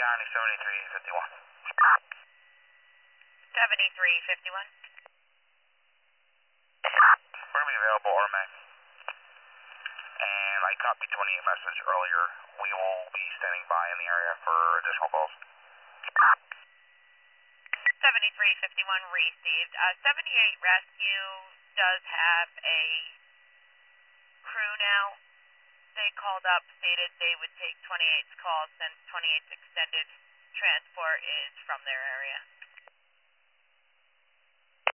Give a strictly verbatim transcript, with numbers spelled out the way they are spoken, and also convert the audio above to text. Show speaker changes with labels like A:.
A: County, seventy-three fifty-one.
B: seventy-three fifty-one.
A: We're going to be available, R M A. And I copied twenty-eight message earlier. We will be standing by in the area for additional calls.
B: seventy-three fifty-one received. Uh, seventy-eight Rescue does have a crew now. They called up, stated they would take twenty-eight's call since twenty-eight's extended transport is from their area.